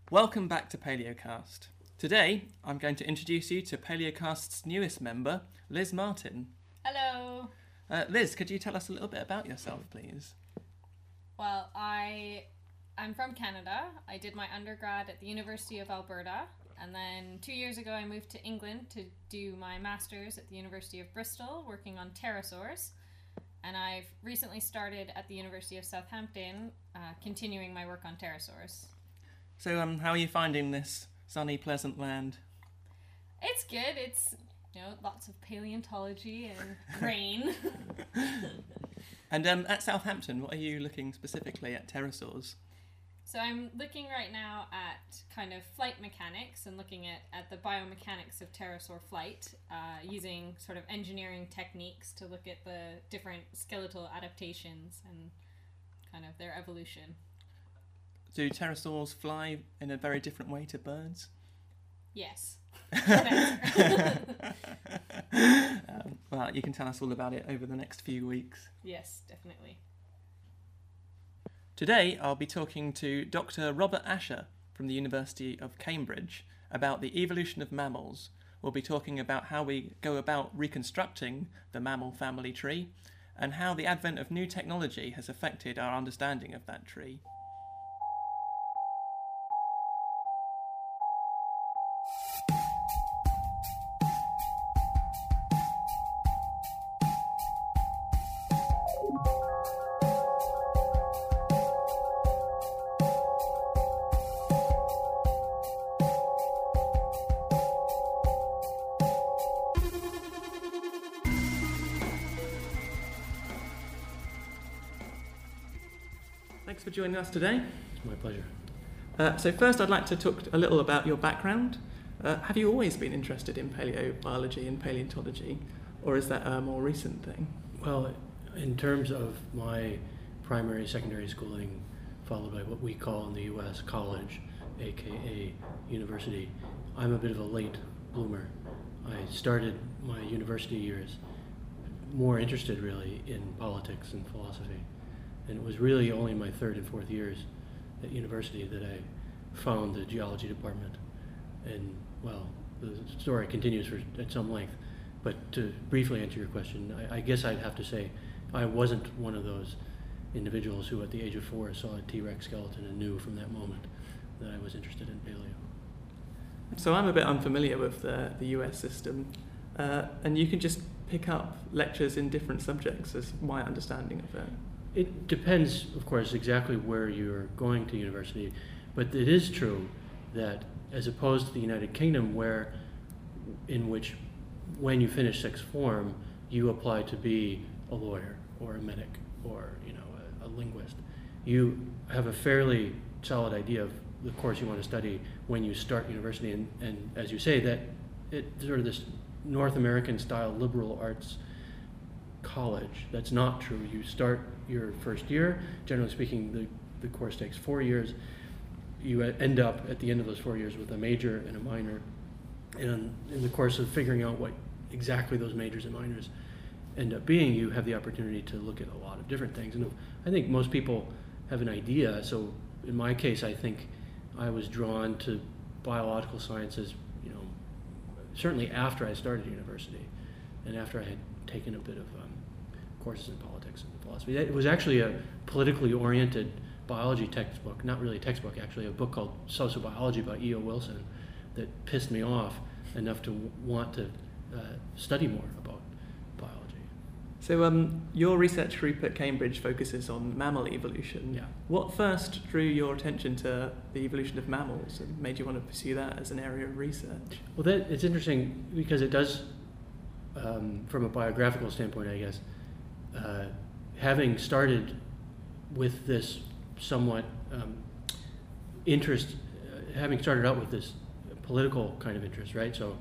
Welcome back to Paleocast. Today, I'm going to introduce you to Paleocast's newest member, Liz Martin. Hello. Liz, could you tell us a little bit about yourself, please? Well, I'm from Canada. I did my undergrad at the University of Alberta, and then 2 years ago I moved to England to do my master's at the University of Bristol, working on pterosaurs. And I've recently started at the University of Southampton, continuing my work on pterosaurs. So, how are you finding this sunny, pleasant land? It's good. It's, lots of paleontology and rain. And at Southampton, what are you looking specifically at pterosaurs? So I'm looking right now at kind of flight mechanics and looking at the biomechanics of pterosaur flight, using sort of engineering techniques to look at the different skeletal adaptations and kind of their evolution. Do pterosaurs fly in a very different way to birds? Yes. Well, you can tell us all about it over the next few weeks. Yes, definitely. Today, I'll be talking to Dr. Robert Asher from the University of Cambridge about the evolution of mammals. We'll be talking about how we go about reconstructing the mammal family tree and how the advent of new technology has affected our understanding of that tree. Thanks for joining us today. It's my pleasure. So first I'd like to talk a little about your background. Have you always been interested in paleobiology and paleontology, or is that a more recent thing? Well, in terms of my primary, secondary schooling, followed by what we call in the U.S. college, aka university, I'm a bit of a late bloomer. I started my university years more interested really in politics and philosophy. And it was really only my third and fourth years at university that I found the geology department. And, well, the story continues at some length. But to briefly answer your question, I guess I'd have to say I wasn't one of those individuals who at the age of 4 saw a T-Rex skeleton and knew from that moment that I was interested in paleo. So I'm a bit unfamiliar with the US system, and you can just pick up lectures in different subjects, is my understanding of it. It depends, of course, exactly where you're going to university, but it is true that as opposed to the United Kingdom, in which when you finish sixth form, you apply to be a lawyer or a medic or a linguist, you have a fairly solid idea of the course you want to study when you start university, and as you say, that it's sort of this North American style liberal arts college. That's not true. You start your first year, generally speaking, the course takes 4 years. You end up at the end of those 4 years with a major and a minor, and in the course of figuring out what exactly those majors and minors end up being, you have the opportunity to look at a lot of different things. And I think most people have an idea. So in my case, I think I was drawn to biological sciences, certainly after I started university and after I had taken a bit of courses in politics and philosophy. It was actually a politically oriented biology textbook, not really a textbook actually, a book called Sociobiology by E.O. Wilson that pissed me off enough to want to study more about biology. So your research group at Cambridge focuses on mammal evolution. Yeah. What first drew your attention to the evolution of mammals and made you want to pursue that as an area of research? Well, it's interesting because it does, from a biographical standpoint, I guess, having started with this somewhat interest, having started out with this political kind of interest, right? So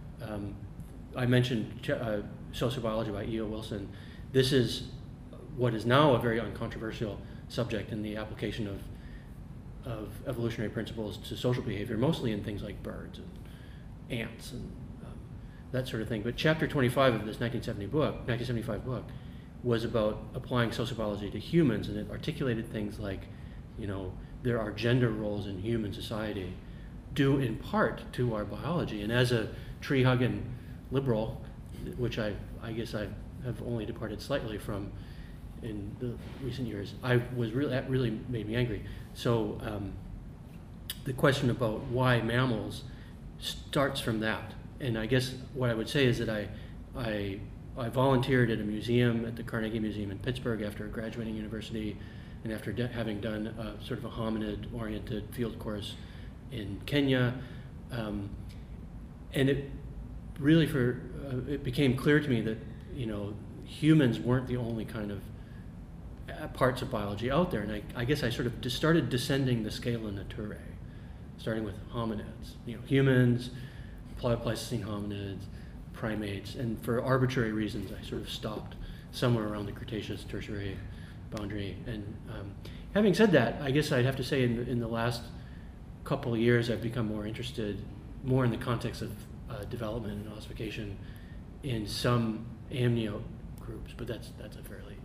I mentioned Sociobiology by E.O. Wilson. This is what is now a very uncontroversial subject in the application of evolutionary principles to social behavior, mostly in things like birds and ants and that sort of thing. But chapter 25 of this 1975 book was about applying sociobiology to humans, and it articulated things like, there are gender roles in human society due in part to our biology. And as a tree-hugging liberal, which I guess I have only departed slightly from in the recent years, that really made me angry. So the question about why mammals starts from that. And I guess what I would say is that I volunteered at a museum, at the Carnegie Museum in Pittsburgh, after graduating university, and after having done a sort of a hominid-oriented field course in Kenya. And it really it became clear to me that, you know, humans weren't the only kind of parts of biology out there. And I guess I sort of started descending the scala naturae, starting with hominids, you know, humans, Pleistocene hominids, primates, and for arbitrary reasons I sort of stopped somewhere around the Cretaceous Tertiary boundary. And having said that, I guess I'd have to say in the last couple of years I've become more interested, more in the context of development and ossification in some amniote groups, but that's a fairly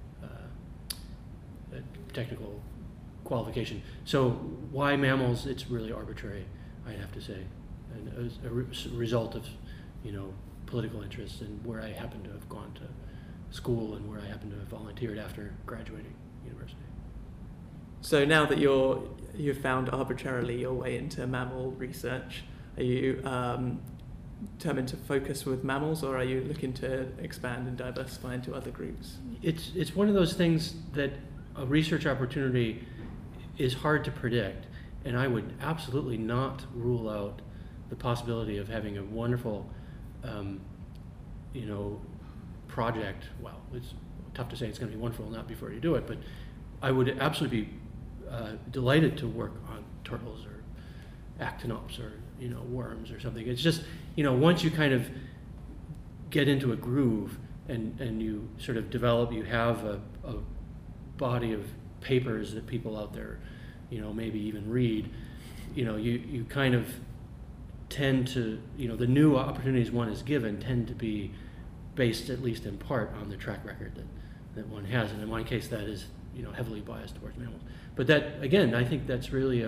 technical qualification. So why mammals? It's really arbitrary, I'd have to say, and as a result of, you know, political interests and where I happen to have gone to school and where I happen to have volunteered after graduating university. So now that you've found arbitrarily your way into mammal research, are you determined to focus with mammals, or are you looking to expand and diversify into other groups? It's one of those things that a research opportunity is hard to predict, and I would absolutely not rule out the possibility of having a wonderful, you know, project. Well, it's tough to say it's going to be wonderful not before you do it, but I would absolutely be delighted to work on turtles or actinops or, you know, worms or something. It's just, you know, once you kind of get into a groove and you sort of develop, you have a body of papers that people out there, you know, maybe even read, you know, you kind of tend to, you know, the new opportunities one is given tend to be based at least in part on the track record that one has. And in my case, that is, you know, heavily biased towards mammals. But that, again, I think that's really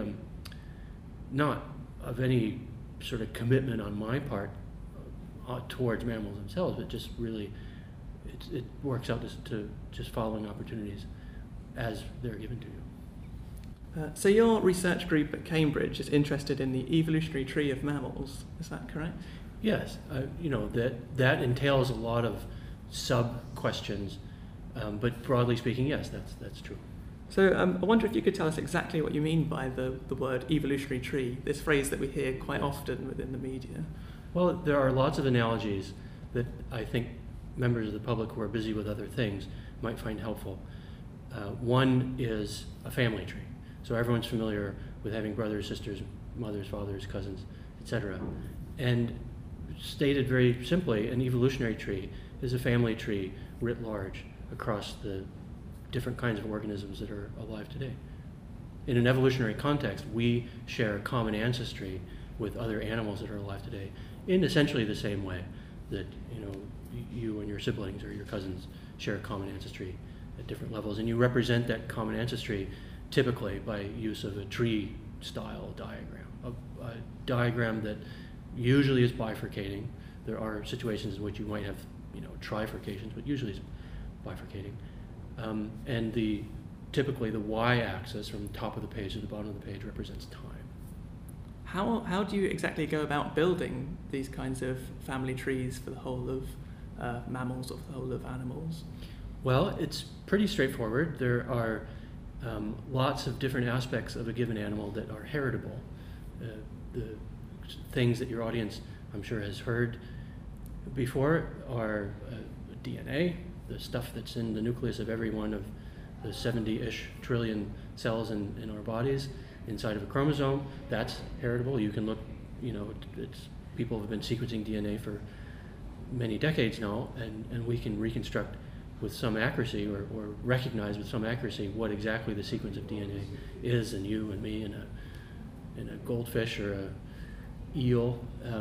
not of any sort of commitment on my part towards mammals themselves, but just really it works out to just following opportunities as they're given to you. So your research group at Cambridge is interested in the evolutionary tree of mammals, is that correct? Yes, you know, that entails a lot of sub-questions, but broadly speaking, yes, that's true. So I wonder if you could tell us exactly what you mean by the word evolutionary tree, this phrase that we hear quite often within the media. Well, there are lots of analogies that I think members of the public who are busy with other things might find helpful. One is a family tree. So everyone's familiar with having brothers, sisters, mothers, fathers, cousins, etc. And stated very simply, an evolutionary tree is a family tree writ large across the different kinds of organisms that are alive today. In an evolutionary context, we share a common ancestry with other animals that are alive today in essentially the same way that, you know, you and your siblings or your cousins share a common ancestry at different levels. And you represent that common ancestry typically by use of a tree-style diagram, a diagram that usually is bifurcating. There are situations in which you might have, you know, trifurcations, but usually it's bifurcating. And typically the y-axis from the top of the page to the bottom of the page represents time. How do you exactly go about building these kinds of family trees for the whole of mammals or for the whole of animals? Well, it's pretty straightforward. There are lots of different aspects of a given animal that are heritable. The things that your audience, I'm sure, has heard before are DNA, the stuff that's in the nucleus of every one of the 70-ish trillion cells in our bodies inside of a chromosome. That's heritable. You can look, you know, people have been sequencing DNA for many decades now, and we can reconstruct with some accuracy or recognize with some accuracy what exactly the sequence of DNA is in you and me in a goldfish or a eel.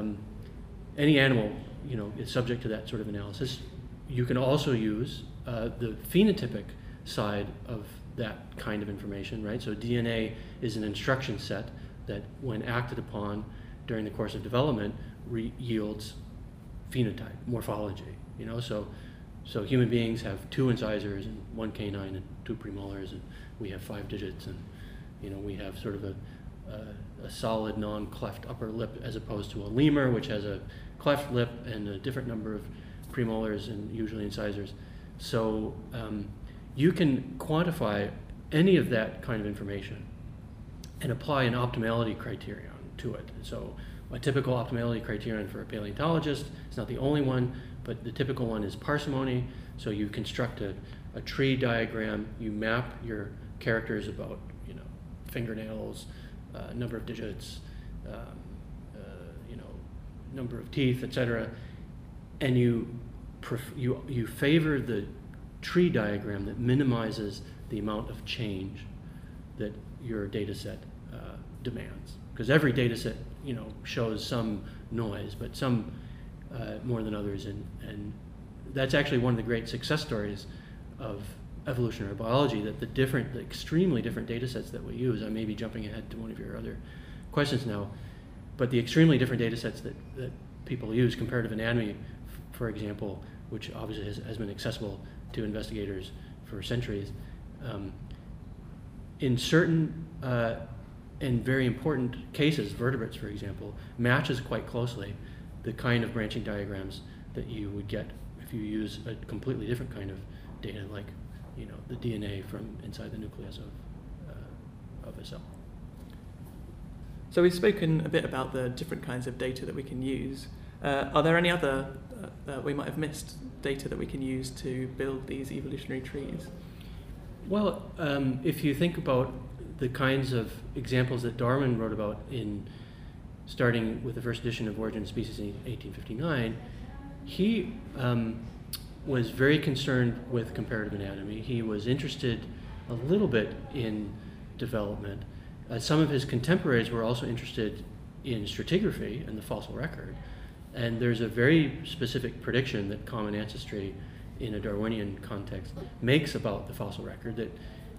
Any animal, you know, is subject to that sort of analysis. You can also use the phenotypic side of that kind of information, right? So DNA is an instruction set that, when acted upon during the course of development, yields phenotype, morphology. So human beings have 2 incisors and 1 canine and 2 premolars, and we have 5 digits, and we have sort of a solid non-cleft upper lip, as opposed to a lemur, which has a cleft lip and a different number of premolars and usually incisors. So you can quantify any of that kind of information and apply an optimality criterion to it. So a typical optimality criterion for a paleontologist, it's not the only one, but the typical one is parsimony. So you construct a tree diagram, you map your characters about fingernails, number of digits, number of teeth, etc., and you favor the tree diagram that minimizes the amount of change that your data set demands. Because every data set shows some noise, but some more than others, and that's actually one of the great success stories of evolutionary biology, that the extremely different data sets that we use, I may be jumping ahead to one of your other questions now, but the extremely different data sets that people use, comparative anatomy, for example, which obviously has been accessible to investigators for centuries, in certain and very important cases, vertebrates, for example, matches quite closely the kind of branching diagrams that you would get if you use a completely different kind of data, like the DNA from inside the nucleus of a cell. So we've spoken a bit about the different kinds of data that we can use. Are there any other that we might have missed, data that we can use to build these evolutionary trees? Well, if you think about the kinds of examples that Darwin wrote about starting with the first edition of Origin of Species in 1859, he was very concerned with comparative anatomy. He was interested a little bit in development. Some of his contemporaries were also interested in stratigraphy and the fossil record. And there's a very specific prediction that common ancestry in a Darwinian context makes about the fossil record, that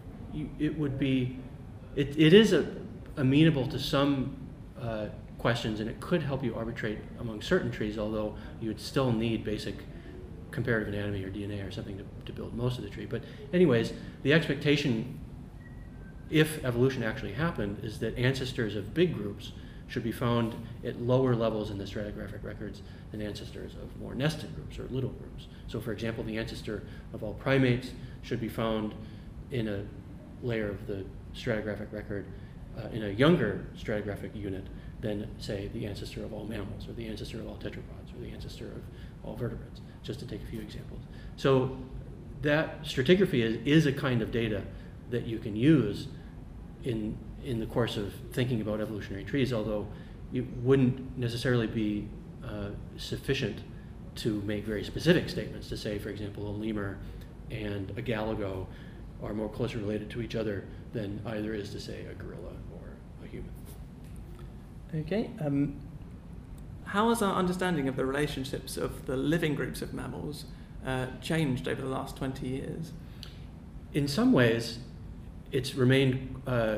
it is amenable to some questions, and it could help you arbitrate among certain trees, although you would still need basic comparative anatomy or DNA or something to build most of the tree. But anyways, the expectation, if evolution actually happened, is that ancestors of big groups should be found at lower levels in the stratigraphic records than ancestors of more nested groups or little groups. So for example, the ancestor of all primates should be found in a layer of the stratigraphic record in a younger stratigraphic unit than, say, the ancestor of all mammals, or the ancestor of all tetrapods, or the ancestor of all vertebrates, just to take a few examples. So that stratigraphy is a kind of data that you can use in the course of thinking about evolutionary trees, although it wouldn't necessarily be sufficient to make very specific statements to say, for example, a lemur and a galago are more closely related to each other than either is to say a gorilla or a human. Okay. How has our understanding of the relationships of the living groups of mammals changed over the last 20 years? In some ways, it's remained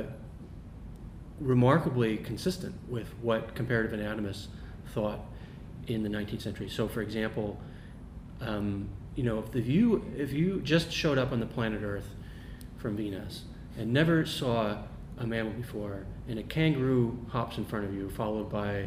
remarkably consistent with what comparative anatomists thought in the 19th century. So, for example, if you just showed up on the planet Earth from Venus and never saw a mammal before, and a kangaroo hops in front of you, followed by,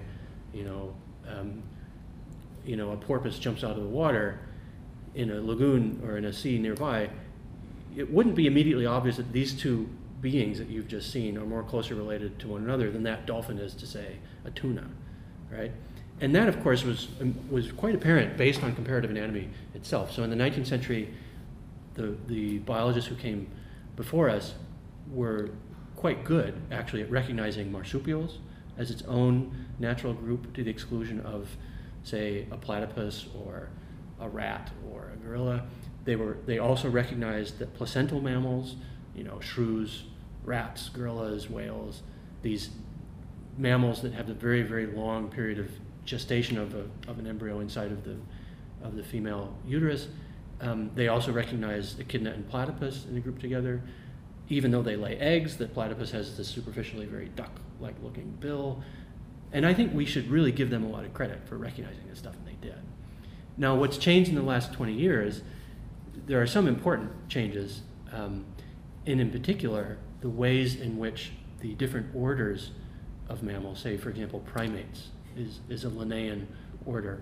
a porpoise jumps out of the water in a lagoon or in a sea nearby, it wouldn't be immediately obvious that these two beings that you've just seen are more closely related to one another than that dolphin is to, say, a tuna, right? And that, of course, was quite apparent based on comparative anatomy itself. So in the 19th century, the biologists who came before us were quite good, actually, at recognizing marsupials as its own natural group to the exclusion of, say, a platypus or a rat or a gorilla. They also recognized that placental mammals, shrews, rats, gorillas, whales, these mammals that have a very, very long period of gestation of an embryo inside of the female uterus. They also recognized echidna and platypus in a group together. even though they lay eggs, the platypus has this superficially very duck-like looking bill. And I think we should really give them a lot of credit for recognizing this stuff, and they did. Now, what's changed in the last 20 years, there are some important changes, and in particular, the ways in which the different orders of mammals, say, for example, primates is a Linnaean order.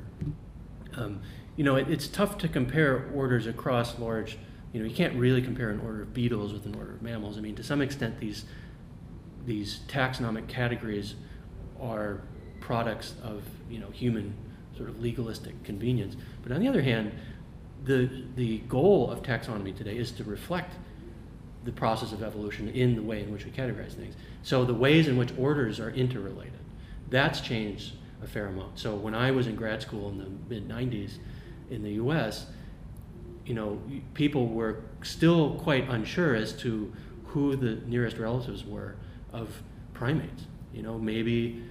It's tough to compare orders across large, you can't really compare an order of beetles with an order of mammals. I mean, to some extent, these taxonomic categories are products of, human sort of legalistic convenience. But on the other hand, the goal of taxonomy today is to reflect the process of evolution in the way in which we categorize things. So the ways in which orders are interrelated, that's changed a fair amount. So when I was in grad school in the mid-90s in the US, people were still quite unsure as to who the nearest relatives were of primates. Maybe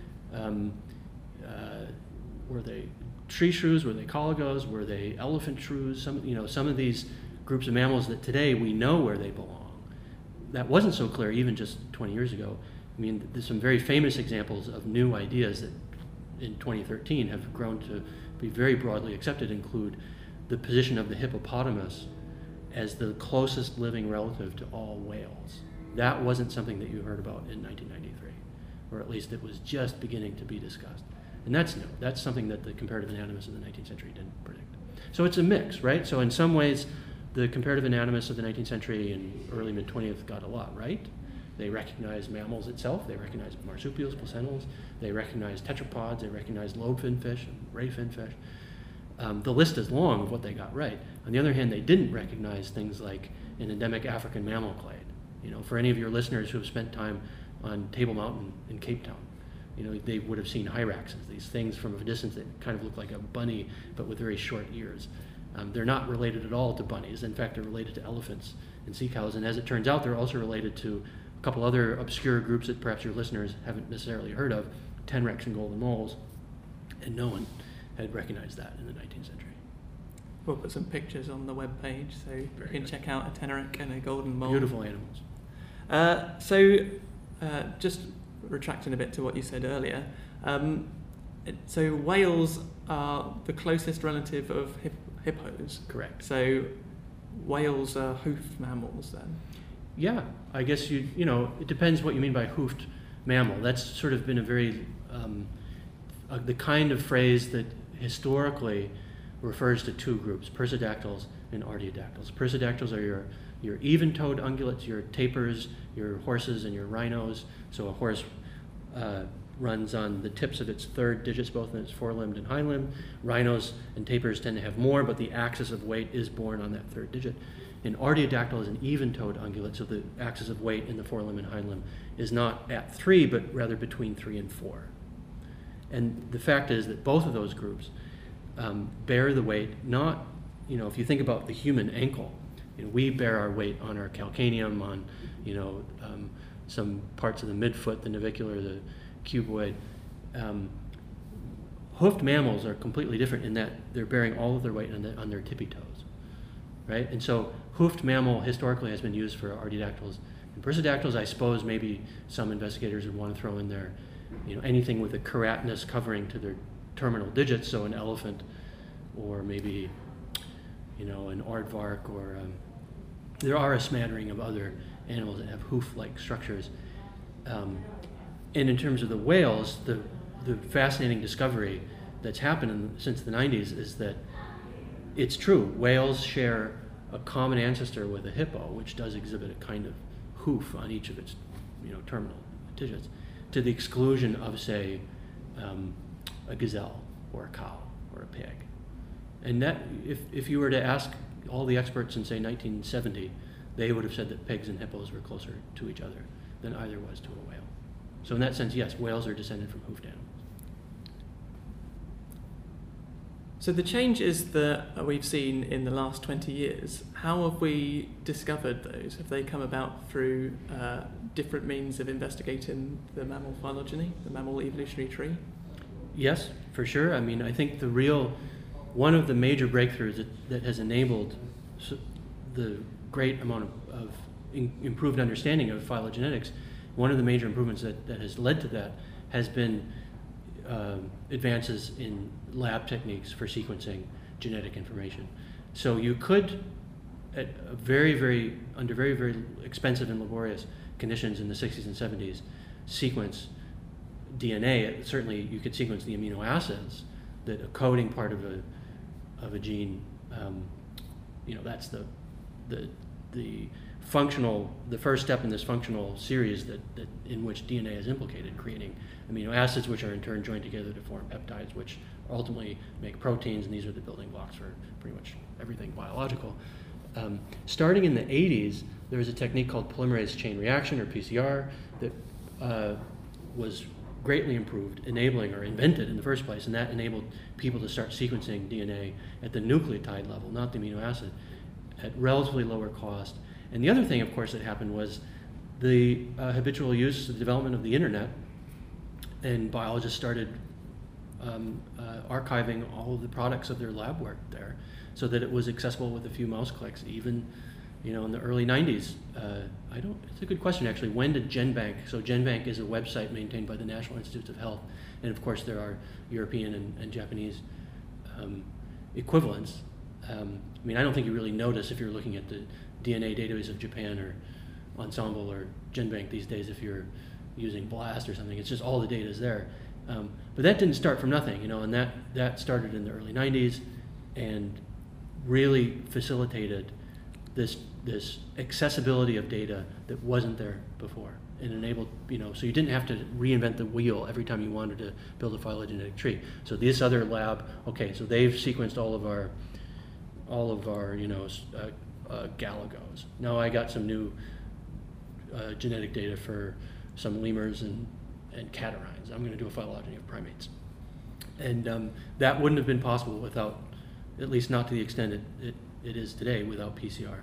were they tree shrews, were they colugos, were they elephant shrews? Some of these groups of mammals that today we know where they belong. That wasn't so clear even just 20 years ago. I mean, there's some very famous examples of new ideas that in 2013 have grown to be very broadly accepted, include the position of the hippopotamus as the closest living relative to all whales. That wasn't something that you heard about in 1993, or at least it was just beginning to be discussed. And that's new. That's something that the comparative anatomists of the 19th century didn't predict. So it's a mix, right? So in some ways, the comparative anatomists of the 19th century and early mid-20th got a lot right. They recognized mammals itself. They recognized marsupials, placentals. They recognized tetrapods. They recognized lobe-finned fish and ray-finned fish. The list is long of what they got right. On the other hand, they didn't recognize things like an endemic African mammal clade. For any of your listeners who have spent time on Table Mountain in Cape Town, they would have seen hyraxes, these things from a distance that kind of look like a bunny, but with very short ears. They're not related at all to bunnies. In fact, they're related to elephants and sea cows. And as it turns out, they're also related to a couple other obscure groups that perhaps your listeners haven't necessarily heard of, tenrecs and golden moles. And no one had recognized that in the 19th century. We'll put some pictures on the webpage so you can check out a tenrec and a golden mole. Beautiful animals. Just retracting a bit to what you said earlier, so whales are the closest relative of hippos. Correct. So whales are hoofed mammals then? Yeah, I guess it depends what you mean by hoofed mammal. That's sort of been a very, the kind of phrase that historically refers to two groups, percodactyls and artiodactyls. Percodactyls are your even-toed ungulates, your tapirs, your horses, and your rhinos. So a horse runs on the tips of its third digits, both in its forelimbed and hind limb. Rhinos and tapirs tend to have more, but the axis of weight is borne on that third digit. An artiodactyl is an even-toed ungulate, so the axis of weight in the forelimb and hind limb is not at 3, but rather between 3 and 4. And the fact is that both of those groups bear the weight, not, if you think about the human ankle, we bear our weight on our calcaneum, on, some parts of the midfoot, the navicular, the cuboid. Hoofed mammals are completely different in that they're bearing all of their weight on their tippy toes, right? And so hoofed mammal historically has been used for artiodactyls and percodactyls. I suppose maybe some investigators would want to throw in there, anything with a keratinous covering to their terminal digits, so an elephant, or maybe, an aardvark, or there are a smattering of other animals that have hoof-like structures. And in terms of the whales, the fascinating discovery that's happened since the 90s is that it's true. Whales share a common ancestor with a hippo, which does exhibit a kind of hoof on each of its, terminal digits, to the exclusion of, say, a gazelle or a cow or a pig. And that, if you were to ask all the experts in, say, 1970, they would have said that pigs and hippos were closer to each other than either was to a whale. So in that sense, yes, whales are descended from hoofed animals. So the changes that we've seen in the last 20 years, how have we discovered those? Have they come about through different means of investigating the mammal phylogeny, the mammal evolutionary tree? Yes, for sure. I mean, I think one of the major breakthroughs that has enabled the great amount of improved understanding of phylogenetics, one of the major improvements that has led to that has been advances in lab techniques for sequencing genetic information. So you could, at a under very, very expensive and laborious conditions in the 60s and 70s, sequence DNA. Certainly you could sequence the amino acids, that a coding part of a gene, that's the first step in this functional series that in which DNA is implicated, creating amino acids, which are in turn joined together to form peptides, which ultimately make proteins, and these are the building blocks for pretty much everything biological. Starting in the 80s, there was a technique called polymerase chain reaction, or PCR, that was greatly improved, enabling, or invented in the first place, and that enabled people to start sequencing DNA at the nucleotide level, not the amino acid, at relatively lower cost. And the other thing, of course, that happened was the habitual use, the development of the internet, and biologists started archiving all of the products of their lab work there, so that it was accessible with a few mouse clicks. Even, in the early 90s, it's a good question actually. When did GenBank? So GenBank is a website maintained by the National Institutes of Health, and of course there are European and Japanese equivalents. I don't think you really notice if you're looking at the DNA database of Japan or Ensemble or GenBank these days if you're using BLAST or something. It's just all the data is there. But that didn't start from nothing, and that started in the early 90s and really facilitated this accessibility of data that wasn't there before, and enabled, so you didn't have to reinvent the wheel every time you wanted to build a phylogenetic tree. So this other lab, okay, so they've sequenced all of our galagos. Now I got some new genetic data for some lemurs and catarrhines. I'm going to do a phylogeny of primates. And that wouldn't have been possible without, at least not to the extent it is today, without PCR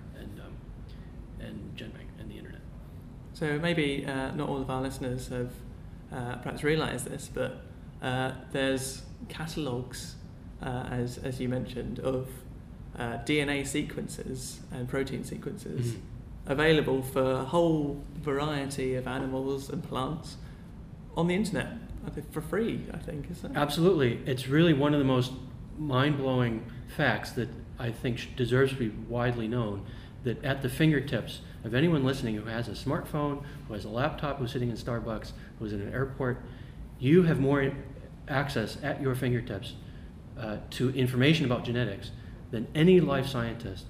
and GenBank and the internet. So maybe not all of our listeners have perhaps realised this, but there's catalogues, as you mentioned, of DNA sequences and protein sequences available for a whole variety of animals and plants on the internet for free, I think, isn't it? Absolutely. It's really one of the most mind-blowing facts that I think deserves to be widely known, that at the fingertips of anyone listening who has a smartphone, who has a laptop, who's sitting in Starbucks, who's in an airport, you have more access at your fingertips to information about genetics than any life scientist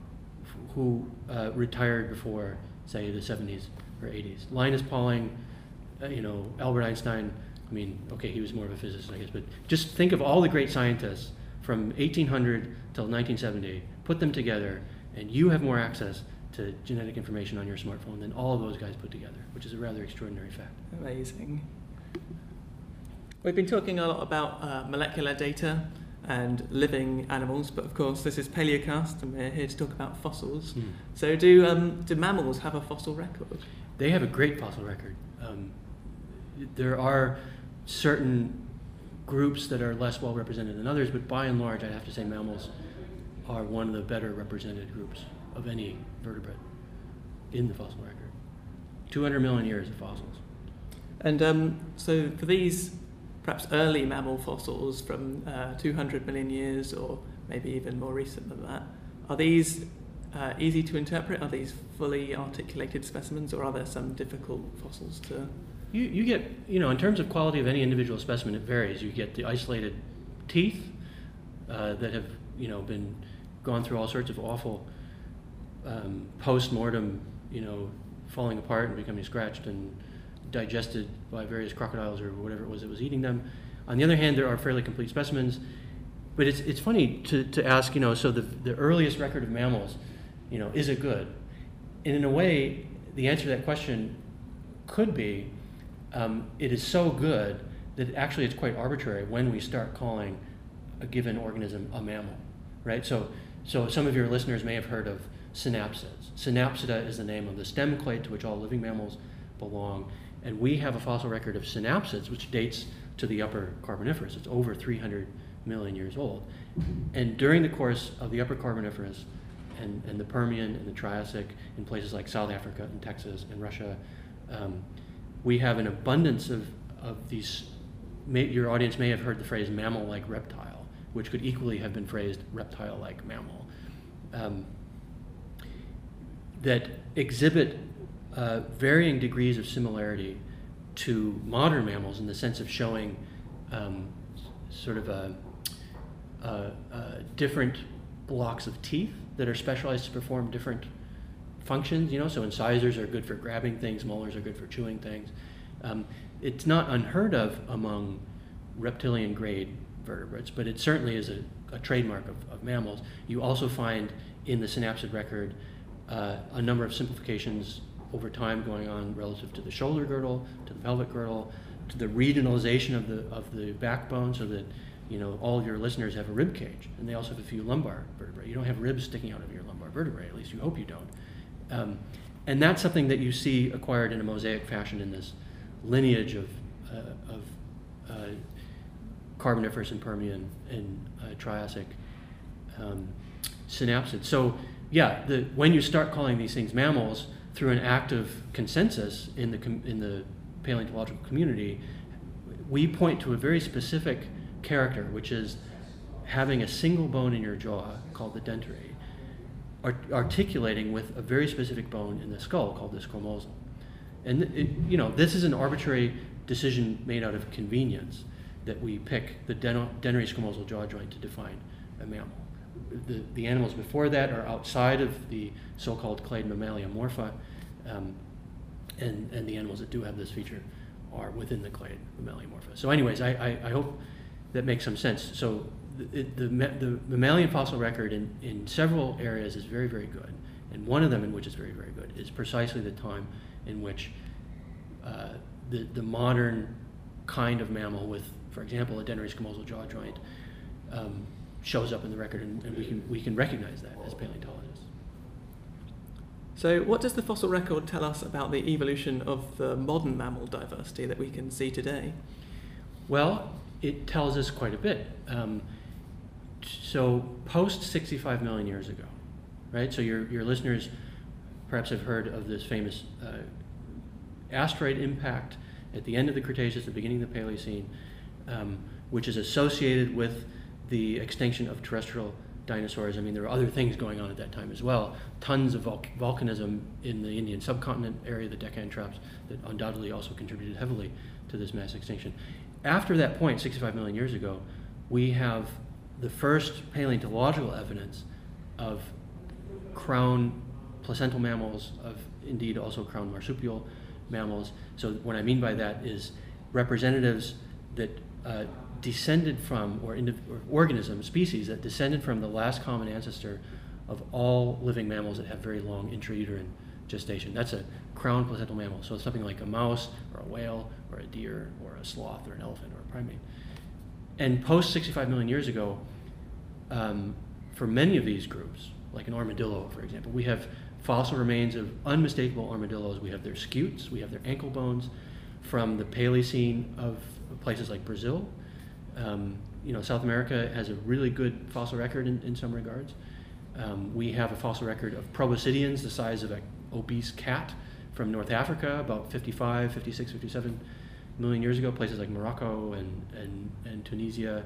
who retired before, say, the 70s or 80s. Linus Pauling, Albert Einstein, he was more of a physicist, I guess, but just think of all the great scientists from 1800 till 1970, put them together, and you have more access to genetic information on your smartphone than all of those guys put together, which is a rather extraordinary fact. Amazing. We've been talking a lot about molecular data and living animals, but of course this is Paleocast and we're here to talk about fossils. So do mammals have a fossil record? They have a great fossil record. There are certain groups that are less well represented than others, but by and large I'd have to say mammals are one of the better represented groups of any vertebrate in the fossil record. 200 million years of fossils. And so for these perhaps early mammal fossils from 200 million years, or maybe even more recent than that, are these easy to interpret? Are these fully articulated specimens, or are there some difficult fossils to... You get, in terms of quality of any individual specimen, it varies. You get the isolated teeth that have, been gone through all sorts of awful post-mortem, falling apart and becoming scratched and digested by various crocodiles or whatever it was that was eating them. On the other hand, there are fairly complete specimens. But it's funny to ask, so the earliest record of mammals, is it good? And in a way, the answer to that question could be, it is so good that actually it's quite arbitrary when we start calling a given organism a mammal, right? So some of your listeners may have heard of synapsids. Synapsida is the name of the stem clade to which all living mammals belong. And we have a fossil record of synapsids, which dates to the Upper Carboniferous. It's over 300 million years old. And during the course of the Upper Carboniferous and the Permian and the Triassic in places like South Africa and Texas and Russia. We have an abundance of these. Your audience may have heard the phrase mammal-like reptile, which could equally have been phrased reptile-like mammal, that exhibit varying degrees of similarity to modern mammals in the sense of showing sort of different blocks of teeth that are specialized to perform different functions. So incisors are good for grabbing things, molars are good for chewing things. It's not unheard of among reptilian grade vertebrates, but it certainly is a trademark of mammals. You also find in the synapsid record a number of simplifications over time going on relative to the shoulder girdle, to the pelvic girdle, to the regionalization of the backbone, so that all of your listeners have a rib cage, and they also have a few lumbar vertebrae. You don't have ribs sticking out of your lumbar vertebrae, at least you hope you don't. And that's something that you see acquired in a mosaic fashion in this lineage of Carboniferous and Permian and Triassic synapsids. So yeah, when you start calling these things mammals through an active consensus in the paleontological community, we point to a very specific character, which is having a single bone in your jaw called the dentary, articulating with a very specific bone in the skull called the squamosal. And this is an arbitrary decision made out of convenience, that we pick the dentary squamosal jaw joint to define a mammal. The animals before that are outside of the so-called clade Mammalia morpha, and the animals that do have this feature are within the clade Mammalia morpha. So anyways, I hope that makes some sense. So the mammalian fossil record in several areas is very, very good. And one of them in which is very, very good is precisely the time in which the modern kind of mammal with, for example, a dentary squamosal jaw joint shows up in the record, and we can recognize that as paleontologists. So what does the fossil record tell us about the evolution of the modern mammal diversity that we can see today? Well, it tells us quite a bit. So post 65 million years ago, right? So your listeners perhaps have heard of this famous asteroid impact at the end of the Cretaceous, the beginning of the Paleocene, which is associated with the extinction of terrestrial dinosaurs. I mean, there were other things going on at that time as well. Tons of volcanism in the Indian subcontinent area, the Deccan Traps, that undoubtedly also contributed heavily to this mass extinction. After that point, 65 million years ago, we have the first paleontological evidence of crown placental mammals, of indeed also crown marsupial mammals. So what I mean by that is representatives that descended from, or organisms, species that descended from the last common ancestor of all living mammals that have very long intrauterine gestation. That's a crown placental mammal. So it's something like a mouse or a whale or a deer or a sloth or an elephant or a primate. And post 65 million years ago, for many of these groups, like an armadillo, for example, we have fossil remains of unmistakable armadillos. We have their scutes, we have their ankle bones from the Paleocene of places like Brazil. South America has a really good fossil record in some regards. We have a fossil record of proboscideans the size of an obese cat from North Africa about 55, 56, 57 million years ago, places like Morocco and Tunisia.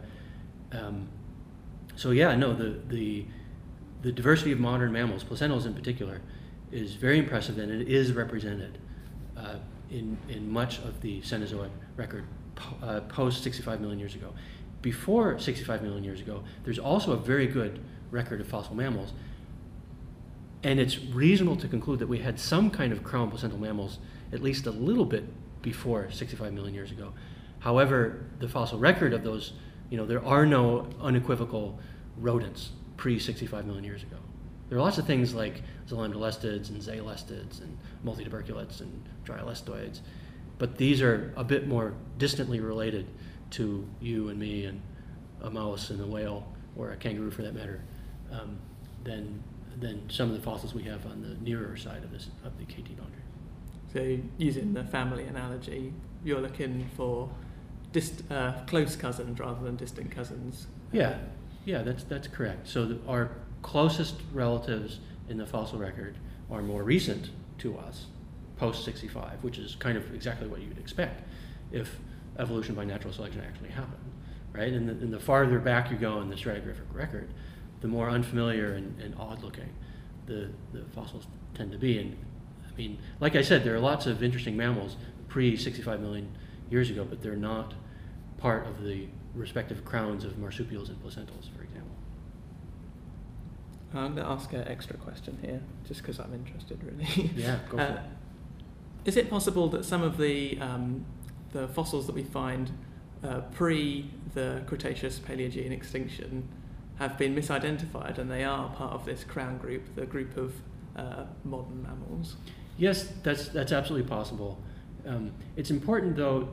The diversity of modern mammals, placentals in particular, is very impressive, and it is represented in much of the Cenozoic record post 65 million years ago. Before 65 million years ago, there's also a very good record of fossil mammals, and it's reasonable to conclude that we had some kind of crown placental mammals at least a little bit before 65 million years ago. However, the fossil record of those, there are no unequivocal rodents pre-65 million years ago. There are lots of things like zolandelestids and zalestids and multituberculates and dryalestoids, but these are a bit more distantly related to you and me and a mouse and a whale, or a kangaroo for that matter, than some of the fossils we have on the nearer side of the KT boundary. So using the family analogy, you're looking for close cousins rather than distant cousins. Yeah, that's correct. So our closest relatives in the fossil record are more recent to us, post 65, which is kind of exactly what you'd expect if evolution by natural selection actually happened, right? And the farther back you go in the stratigraphic record, the more unfamiliar and odd-looking the fossils tend to be. And I mean, like I said, there are lots of interesting mammals pre-65 million years ago, but they're not part of the respective crowns of marsupials and placentals, for example. I'm going to ask an extra question here, just because I'm interested, really. Yeah, go for it. Is it possible that some of the fossils that we find pre the Cretaceous Paleogene extinction have been misidentified, and they are part of this crown group, the group of modern mammals? Yes, that's absolutely possible. It's important, though,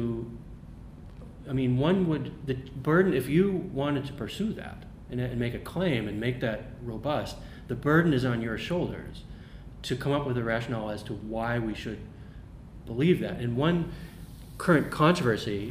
the burden, if you wanted to pursue that and make a claim and make that robust, the burden is on your shoulders to come up with a rationale as to why we should believe that. And one current controversy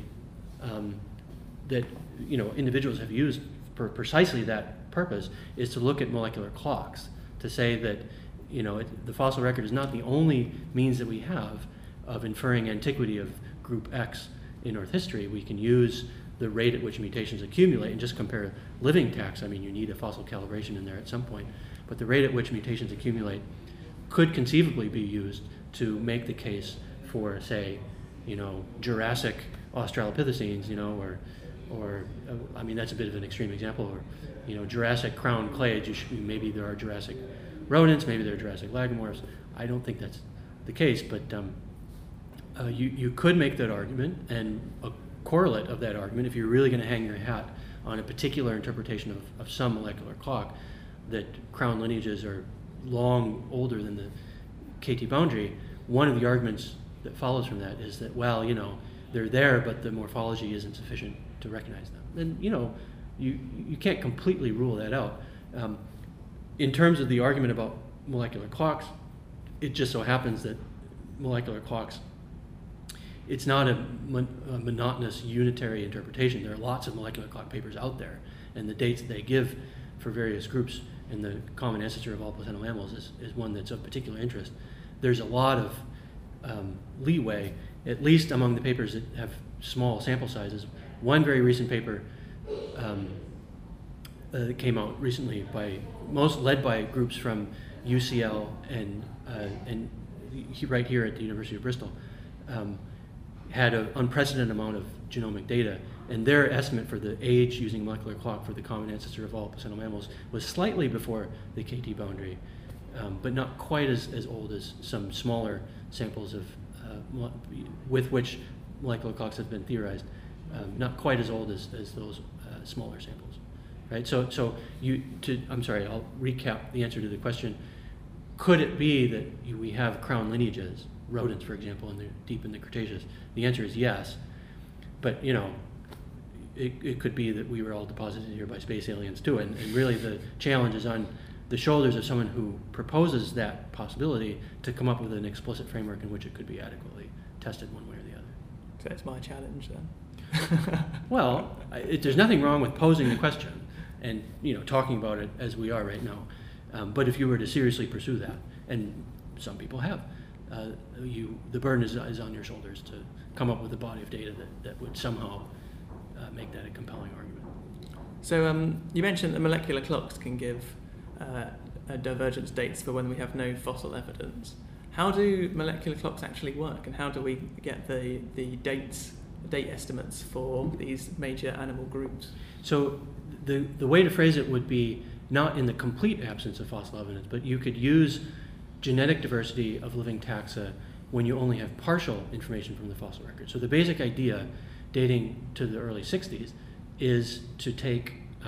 that individuals have used for precisely that purpose is to look at molecular clocks, to say that the fossil record is not the only means that we have of inferring antiquity of group X in Earth history. We can use the rate at which mutations accumulate and just compare living taxa. I mean, you need a fossil calibration in there at some point, but the rate at which mutations accumulate could conceivably be used to make the case for, say, Jurassic Australopithecines, or I mean, that's a bit of an extreme example, or Jurassic crown clades. Maybe there are Jurassic rodents, maybe there are Jurassic lagomorphs. I don't think that's the case, but you could make that argument, and a correlate of that argument, if you're really going to hang your hat on a particular interpretation of some molecular clock, that crown lineages are long older than the KT boundary. One of the arguments that follows from that is that, well, they're there, but the morphology isn't sufficient to recognize them. And you can't completely rule that out. In terms of the argument about molecular clocks, it just so happens that molecular clocks, it's not a monotonous unitary interpretation. There are lots of molecular clock papers out there, and the dates they give for various groups in the common ancestor of all placental mammals is one that's of particular interest. There's a lot of leeway, at least among the papers that have small sample sizes. One very recent paper that came out recently led by groups from UCL and right here at the University of Bristol, had an unprecedented amount of genomic data, and their estimate for the age using molecular clock for the common ancestor of all placental mammals was slightly before the KT boundary, but not quite as old as some smaller samples with which molecular clocks have been theorized, not quite as old as those smaller samples, right? So I'm sorry, I'll recap the answer to the question. Could it be that we have crown lineages, rodents, for example, deep in the Cretaceous? The answer is yes, but it could be that we were all deposited here by space aliens too, and really the challenge is on the shoulders of someone who proposes that possibility to come up with an explicit framework in which it could be adequately tested one way or the other. So it's my challenge then. Well, there's nothing wrong with posing the question and talking about it as we are right now. But if you were to seriously pursue that, and some people have, the burden is on your shoulders to come up with a body of data that would somehow make that a compelling argument. So you mentioned that molecular clocks can give divergence dates for when we have no fossil evidence. How do molecular clocks actually work, and how do we get the date estimates for these major animal groups? So the way to phrase it would be not in the complete absence of fossil evidence, but you could use genetic diversity of living taxa when you only have partial information from the fossil record. So the basic idea, dating to the early 60s, is to take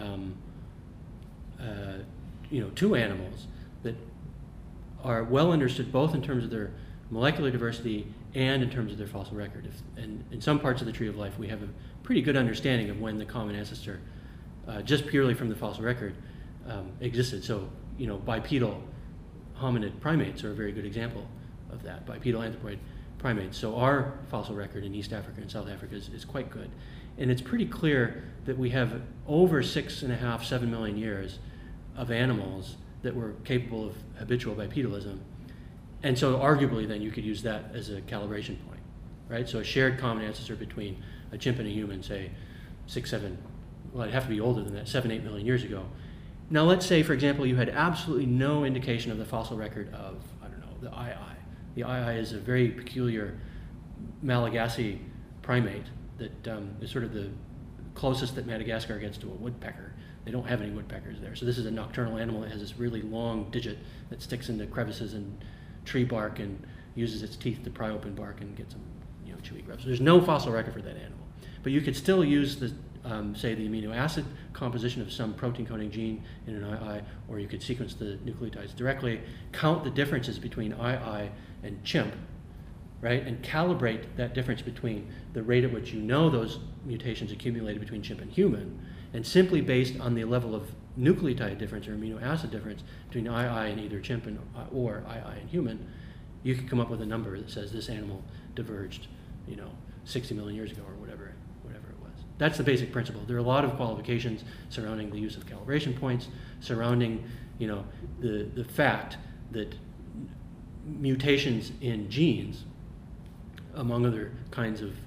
two animals that are well understood both in terms of their molecular diversity and in terms of their fossil record. And in some parts of the tree of life, we have a pretty good understanding of when the common ancestor, just purely from the fossil record, existed. So, bipedal hominid primates are a very good example of that, bipedal anthropoid primates. So our fossil record in East Africa and South Africa is quite good. And it's pretty clear that we have over 6.5, 7 million years of animals that were capable of habitual bipedalism. And so arguably then you could use that as a calibration point, right? So a shared common ancestor between a chimp and a human, say 6, 7, well, it'd have to be older than that, 7, 8 million years ago. Now let's say, for example, you had absolutely no indication of the fossil record of, I don't know, the ii. The ii is a very peculiar Malagasy primate that is sort of the closest that Madagascar gets to a woodpecker. They don't have any woodpeckers there. So this is a nocturnal animal that has this really long digit that sticks into crevices and tree bark and uses its teeth to pry open bark and get some, chewy grubs. So there's no fossil record for that animal. But you could still use the, say, the amino acid composition of some protein coding gene in an ii, or you could sequence the nucleotides directly, count the differences between ii and chimp, right, and calibrate that difference between the rate at which you know those mutations accumulated between chimp and human, and simply based on the level of nucleotide difference or amino acid difference between ii and either chimp or ii and human, you can come up with a number that says this animal diverged, 60 million years ago or whatever it was. That's the basic principle. There are a lot of qualifications surrounding the use of calibration points, surrounding, the fact that mutations in genes, among other kinds of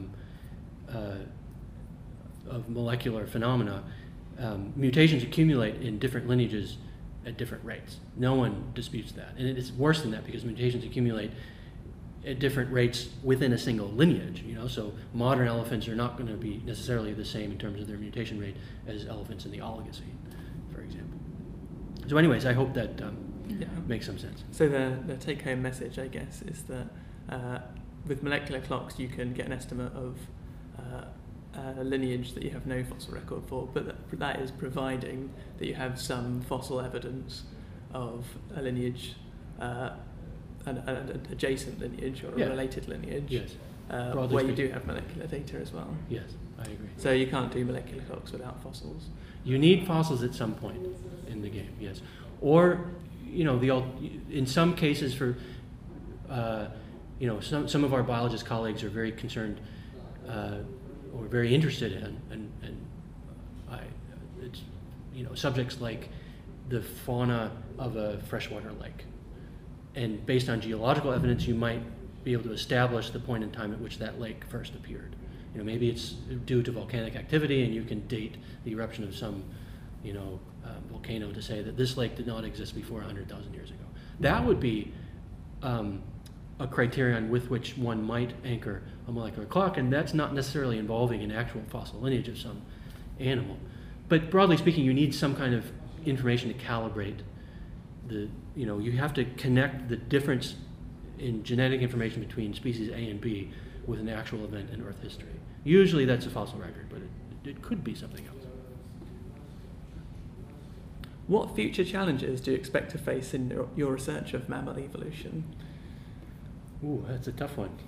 molecular phenomena, mutations accumulate in different lineages at different rates. No one disputes that. And it's worse than that because mutations accumulate at different rates within a single lineage. So modern elephants are not going to be necessarily the same in terms of their mutation rate as elephants in the Oligocene, for example. So anyways, I hope that makes some sense. So the take-home message, I guess, is that with molecular clocks you can get an estimate of a lineage that you have no fossil record for, but that is providing that you have some fossil evidence of a lineage, an adjacent lineage or a related lineage, yes. Where you do have molecular data as well. Yes, I agree. So you can't do molecular clocks without fossils. You need fossils at some point in the game, yes. Or, in some cases for, some of our biologist colleagues are very concerned or very interested in, and it's, subjects like the fauna of a freshwater lake. And based on geological evidence, you might be able to establish the point in time at which that lake first appeared. Maybe it's due to volcanic activity, and you can date the eruption of some, volcano to say that this lake did not exist before 100,000 years ago. That would be a criterion with which one might anchor a molecular clock, and that's not necessarily involving an actual fossil lineage of some animal. But broadly speaking, you need some kind of information to calibrate you have to connect the difference in genetic information between species A and B with an actual event in Earth history. Usually that's a fossil record, but it could be something else. What future challenges do you expect to face in your research of mammal evolution? Ooh, that's a tough one.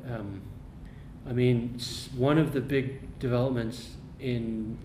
One of the big developments in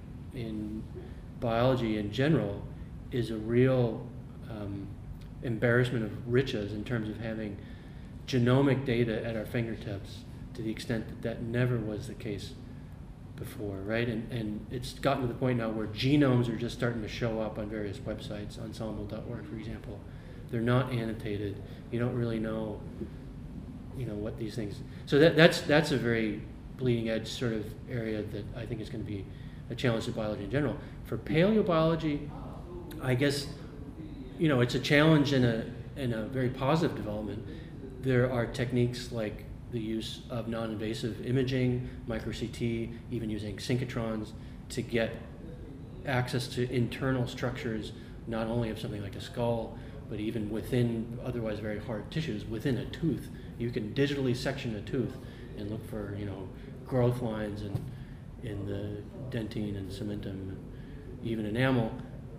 biology in general is a real embarrassment of riches in terms of having genomic data at our fingertips to the extent that never was the case before, right? And it's gotten to the point now where genomes are just starting to show up on various websites, ensemble.org, for example. They're not annotated. You don't really know, what these things. So that's a very bleeding edge sort of area that I think is going to be a challenge to biology in general. For paleobiology, I guess, it's a challenge in a very positive development. There are techniques like the use of non-invasive imaging, micro-CT, even using synchrotrons to get access to internal structures, not only of something like a skull, but even within otherwise very hard tissues, within a tooth. You can digitally section a tooth and look for, growth lines in the dentine and cementum, even enamel.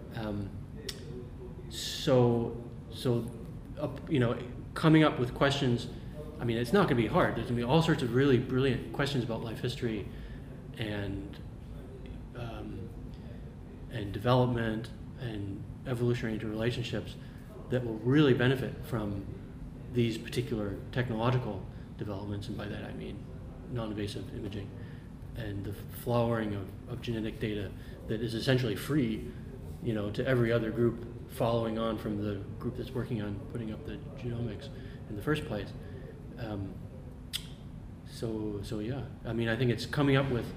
Coming up with questions, it's not going to be hard. There's going to be all sorts of really brilliant questions about life history and development and evolutionary interrelationships that will really benefit from these particular technological developments, and by that I mean non-invasive imaging and the flowering of genetic data that is essentially free to every other group following on from the group that's working on putting up the genomics in the first place. So yeah, I mean, I think it's coming up with,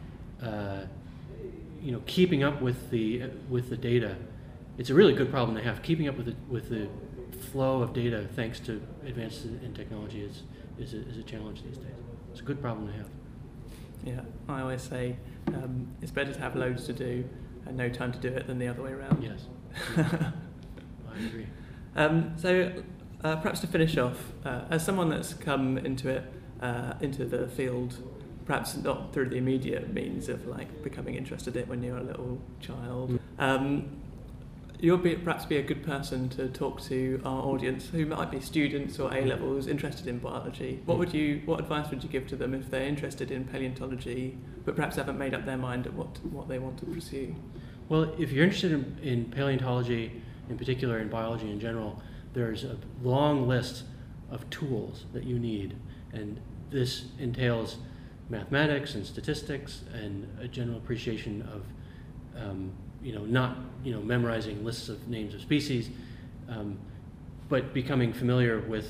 keeping up with the data. It's a really good problem to have. Keeping up with the flow of data, thanks to advances in technology, is a challenge these days. It's a good problem to have. Yeah, I always say it's better to have loads to do and no time to do it than the other way around. Yes, I agree. So perhaps to finish off, as someone that's come into the field, perhaps not through the immediate means of like becoming interested in it when you're a little child, you'll perhaps be a good person to talk to our audience who might be students or A-levels interested in biology. What advice would you give to them if they're interested in paleontology but perhaps haven't made up their mind at what they want to pursue? Well, if you're interested in paleontology in particular and biology in general, there's a long list of tools that you need, and this entails mathematics and statistics and a general appreciation of not memorizing lists of names of species, but becoming familiar with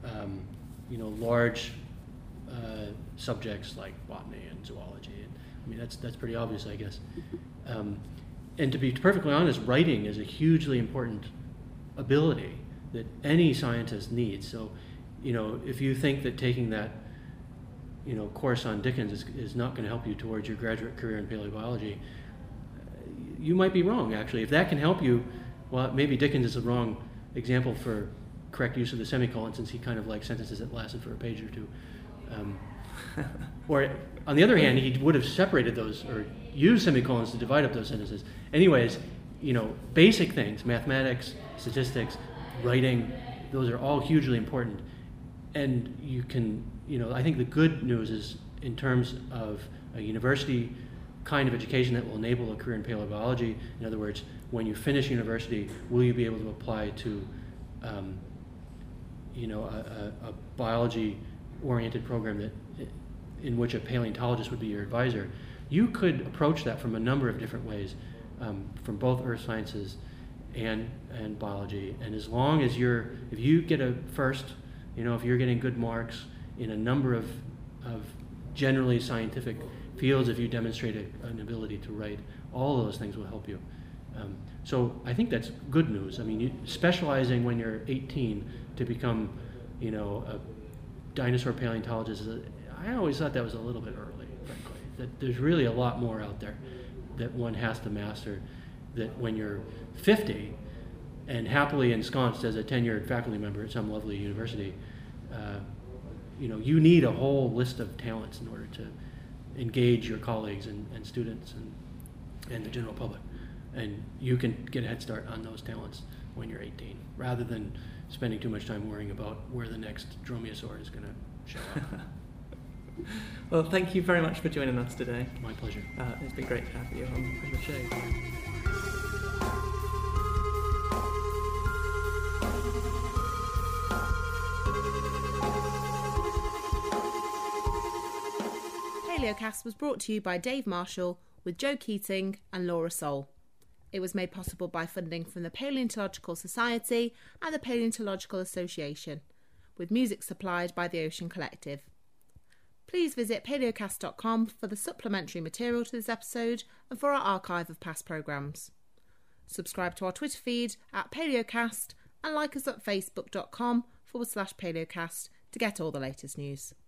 large subjects like botany and zoology. I mean, that's pretty obvious, I guess. And to be perfectly honest, writing is a hugely important ability that any scientist needs. So, if you think that taking that course on Dickens is not going to help you towards your graduate career in paleobiology, you might be wrong, actually. If that can help you, well, maybe Dickens is the wrong example for correct use of the semicolon, since he kind of liked sentences that lasted for a page or two. Or, on the other hand, he would have separated those or used semicolons to divide up those sentences. Anyways, basic things, mathematics, statistics, writing, those are all hugely important. And you can, I think the good news is in terms of a university kind of education that will enable a career in paleobiology. In other words, when you finish university, will you be able to apply to a biology-oriented program in which a paleontologist would be your advisor? You could approach that from a number of different ways, from both earth sciences and biology. And as long as if you get a first, if you're getting good marks in a number of generally scientific fields, if you demonstrate an ability to write, all of those things will help you. So I think that's good news. I mean, specializing when you're 18 to become, a dinosaur paleontologist, I always thought that was a little bit early, frankly. That there's really a lot more out there that one has to master, that when you're 50 and happily ensconced as a tenured faculty member at some lovely university, you need a whole list of talents in order to engage your colleagues and students and the general public. And you can get a head start on those talents when you're 18, rather than spending too much time worrying about where the next dromaeosaur is going to show up. Well, thank you very much for joining us today. My pleasure. It's been great to have you on the show. Paleocast was brought to you by Dave Marshall with Joe Keating and Laura Soul. It was made possible by funding from the Paleontological Society and the Paleontological Association, with music supplied by the Ocean Collective. Please visit paleocast.com for the supplementary material to this episode and for our archive of past programmes. Subscribe to our Twitter feed at Paleocast and like us at facebook.com/Paleocast to get all the latest news.